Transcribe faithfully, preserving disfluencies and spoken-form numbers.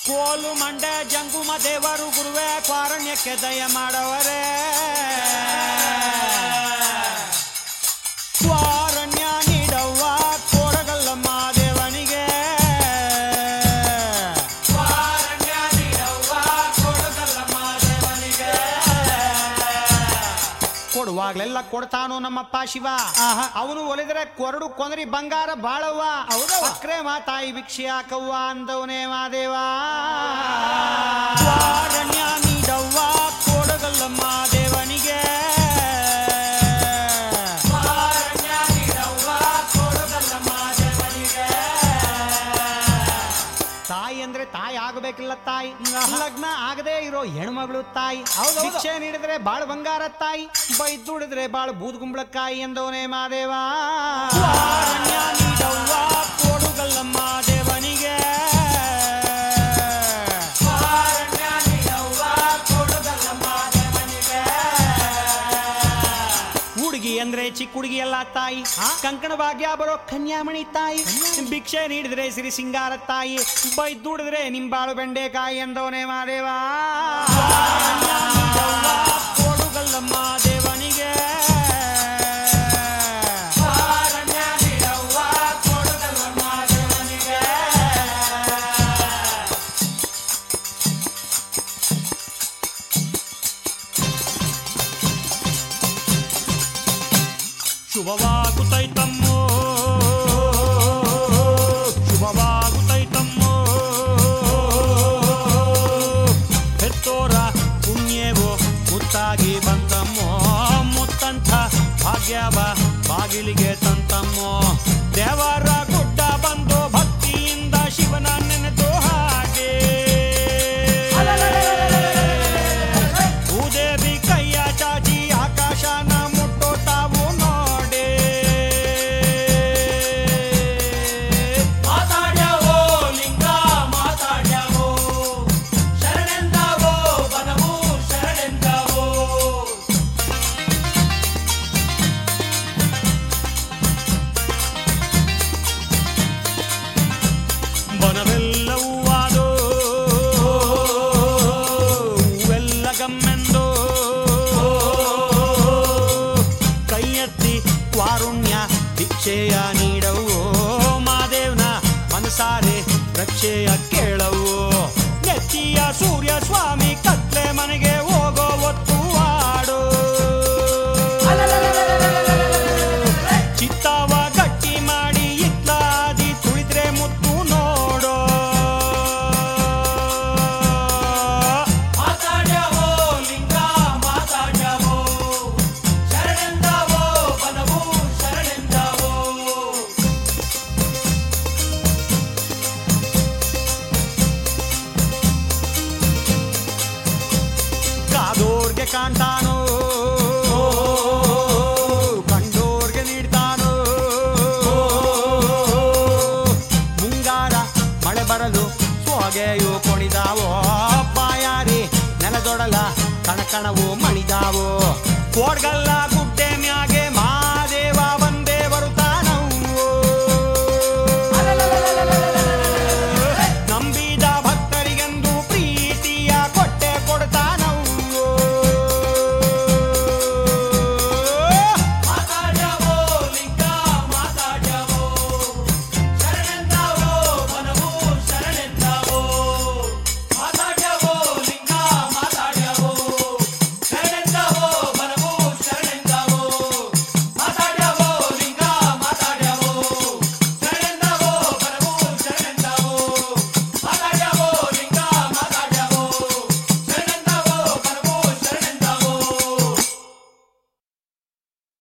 ಕೋಲು ಮಂಡೆ ಜಂಗುಮ ದೇವರು ಗುರುವೇ ಕ್ವಾರಣ್ಯಕ್ಕೆ ದಯ ಮಾಡವರೇ ಕ್ವಾರಣ್ಯ ನೀಡವ್ವ ಕೋಡಗಲ್ಲಮ್ಮ ದೇವನಿಗೆ ಕ್ವಾರಣ್ಯ ನೀಡವ್ವ ಕೋಡಗಲ್ಲಮ್ಮ ದೇವನಿಗೆ ಕೊಡುವಾಗ್ಲೆಲ್ಲ ಕೊಡ್ತಾನು ನಮ್ಮಪ್ಪ ಶಿವ ಅವನು ಒಲಿದ್ರೆ ಕೊರಡು ಕೊಂದ್ರಿ ಬಂಗಾರ ಬಾಳವ್ವ ಅಕ್ರೆ ಮಾತಾಯಿ ಭಿಕ್ಷೆ ಹಾಕವ್ವ ಅಂದವನೇ ಮಾದೇವ ಕ್ವಾರಣ್ಯ ನೀಡವ್ವ ಕೋಡಗಲ್ಲಮ್ಮ ದೇವನಿಗೆ ಕ್ವಾರಣ್ಯ ನೀಡವ್ವ ಕೋಡಗಲ್ಲಮ್ಮ ದೇವನಿಗೆ ತಾಯಿ ಅಂದ್ರೆ ತಾಯಿ ಆಗಬೇಕಿಲ್ಲ ತಾಯಿ ಲಗ್ನ ಆಗದೆ ಇರೋ ಹೆಣ್ಮಗಳು ತಾಯಿ ಭಿಕ್ಷೆ ನೀಡಿದ್ರೆ ಬಾಳ ಬಂಗಾರ ತಾಯಿ ಬೈದುಡಿದ್ರೆ ಬಾಳ ಬೂದ್ಗುಂಬಳಕಾಯಿ ಎಂದವನೇ ಮಾದೇವ ಕ್ವಾರಣ್ಯ ನೀಡವ್ವ ಕೋಡುಗಲ್ಲಮ್ಮ ದೇವನಿಗೆ ಕ್ವಾರಣ್ಯ ನೀಡವ್ವ ಕೋಡುಗಲ್ಲಮ್ಮ ದೇವನಿಗೆ ಹುಡುಗಿ ಅಂದ್ರೆ ಚಿಕ್ಕ ಹುಡುಗಿ ಎಲ್ಲ ತಾಯಿ ಕಂಕಣ ಭಾಗ್ಯ ಬರೋ ಕನ್ಯಾಮಣಿ ತಾಯಿ ಭಿಕ್ಷೆ ನೀಡಿದ್ರೆ ಸಿರಿ ಸಿಂಗಾರ ತಾಯಿ ಬೈದುಡಿದ್ರೆ ನಿಂಬಾಳು ಬೆಂಡೆಕಾಯಿ ಎಂದವನೇ ಮಾದೇವ ಕೋಡುಗಲ್ಲಮ್ಮ ದೇವನಿಗೆ ಕ್ವಾರಣ್ಯ ನೀಡವ್ವ ಕೋಡುಗಲ್ಲಮ್ಮ ದೇವನಿಗೆ ಶುಭವಾಗುತ್ತೈತಮ್ಮೋ ಶುಭವಾಗುತ್ತೈತಮ್ಮೋ ಹೆತ್ತೋರ ಪುಣ್ಯವೋ ಮುತ್ತಾಗಿ ಬಂತಮ್ಮೋ ಮುತ್ತಂಥ ಭಾಗ್ಯವ ಬಾಗಿಲಿಗೆ ತಂತಮ್ಮೋ ದೇವರ ಗುಡ್ಡ ಬಂದು ಭಕ್ತಿಯಿಂದ ಶಿವನ ನೆನೆದು ಹಾಗೆ ಭೂದೇವಿ ಕೈಯ ಚಾಚಿ ಆಕಾಶನ ಮುಟ್ಟೋ ತಾವು ನೋಡೆ ಮಾತಾಡ್ಯಾವೋ ಲಿಂಗ ಮಾತಾಡ್ಯಾವೋ ಶರಣೆಂದಾವೋ ಬನವು ಶರಣೆಂದಾವೋ ಬನವೆಲ್ಲವೂ ಆದೋ ಹೂವೆಲ್ಲ ಗಮ್ಮೆಂದೋ ಕೈ ಎತ್ತಿ ಕ್ವಾರುಣ್ಯ ಭಿಕ್ಷೆಯ ನೀಡವೋ ಮಾದೇವ್ನ ಮನಸಾರೆ ರಕ್ಷೆಯ ಕೇಳವೋ ನೆತ್ತಿಯ ಸೂರ್ಯ ಸ್ವಾಮಿ ಕತ್ಲೆ ಮನೆಗೆ ಹೋಗೋ ಒತ್ತು ಆಡೋ ಚಿತ್ತವ ಗಟ್ಟಿ ಮಾಡಿ ಇತ್ಲಾದಿ ತುಳಿದ್ರೆ ಮುತ್ತು ನೋಡೋ ಮಾತಾಡ್ಯಾವೋ ಲಿಂಗ ಮಾತಾಡ್ಯಾವೋ ಶರಣೆಂದಾವೋ ಬನವು ಶರಣೆಂದಾವೋ ಕಾದೋರ್ಗೆ ಕಾಣ್ತಾನೋ ಕಂಡೋರ್ಗೆ ನೀಡ್ತಾನೋ ಮುಂಗಾರ ಮಳೆ ಬರಲು ಸೋಗೆಯು ಕೊಣಿದಾವೋ ಬಾಯಾರಿ ನೆಲದೊಡಲ ಕಣಕಣವು ಮಣಿದಾವೋ ಕೋಡ್ಗಲ್ಲ